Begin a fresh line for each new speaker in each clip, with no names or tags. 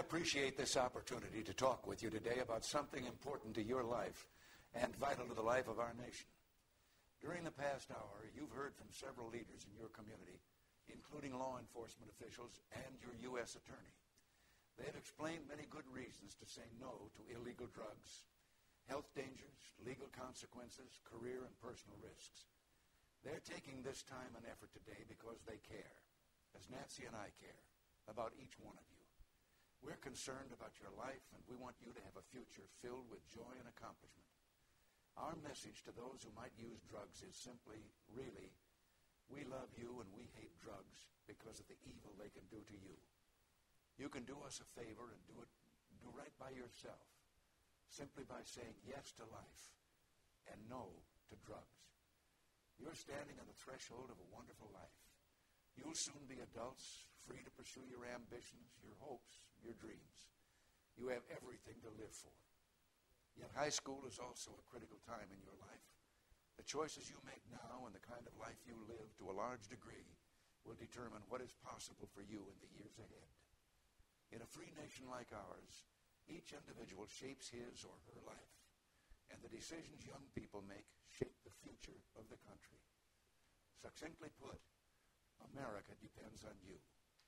appreciate this opportunity to talk with you today about something important to your life and vital to the life of our nation. During the past hour, you've heard from several leaders in your community, including law enforcement officials and your U.S. attorney. They have explained many good reasons to say no to illegal drugs, health dangers, legal consequences, career and personal risks. They're taking this time and effort today because they care, as Nancy and I care, about each one of you. We're concerned about your life, and we want you to have a future filled with joy and accomplishment. Our message to those who might use drugs is simply, really, we love you and we hate drugs because of the evil they can do to you. You can do us a favor and do right by yourself, simply by saying yes to life and no to drugs. You're standing on the threshold of a wonderful life. You'll soon be adults, free to pursue your ambitions, your hopes, your dreams. You have everything to live for. Yet high school is also a critical time in your life. The choices you make now and the kind of life you live to a large degree will determine what is possible for you in the years ahead. In a free nation like ours, each individual shapes his or her life, and the decisions young people make shape the future of the country. Succinctly put, America depends on you.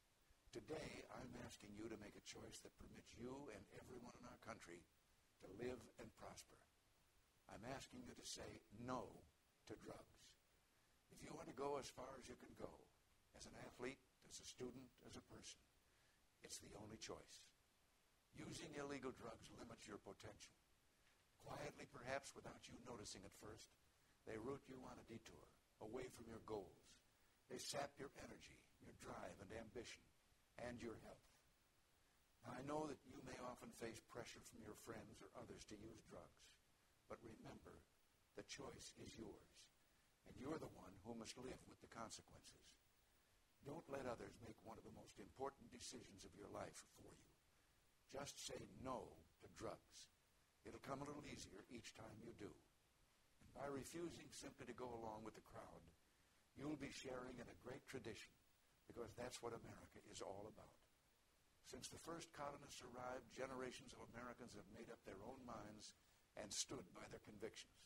Today, I'm asking you to make a choice that permits you and everyone in our country to live and prosper. I'm asking you to say no to drugs. If you want to go as far as you can go, as an athlete, as a student, as a person, it's the only choice. Using illegal drugs limits your potential. Quietly, perhaps without you noticing at first, they root you on a detour, away from your goals. They sap your energy, your drive and ambition, and your health. Now, I know that you may often face pressure from your friends or others to use drugs, but remember, the choice is yours, and you're the one who must live with the consequences. Don't let others make one of the most important decisions of your life for you. Just say no to drugs. It'll come a little easier each time you do. And by refusing simply to go along with the crowd, you'll be sharing in a great tradition, because that's what America is all about. Since the first colonists arrived, generations of Americans have made up their own minds and stood by their convictions.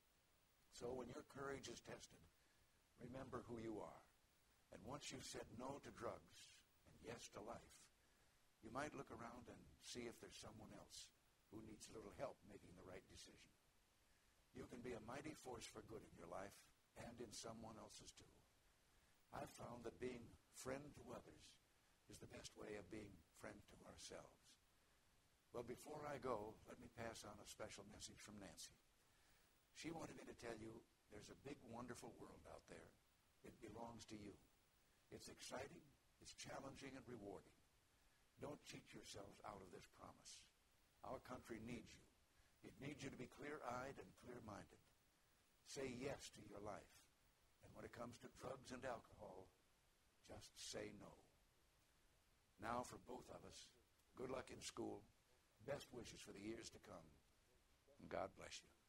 So when your courage is tested, remember who you are. And once you've said no to drugs and yes to life, you might look around and see if there's someone else who needs a little help making the right decision. You can be a mighty force for good in your life and in someone else's too. I've found that being friend to others is the best way of being friend to ourselves. Well, before I go, let me pass on a special message from Nancy. She wanted me to tell you there's a big, wonderful world out there. It belongs to you. It's exciting, it's challenging, and rewarding. Don't cheat yourselves out of this promise. Our country needs you. It needs you to be clear-eyed and clear-minded. Say yes to your life. And when it comes to drugs and alcohol, just say no. Now, for both of us, good luck in school, best wishes for the years to come, and God bless you.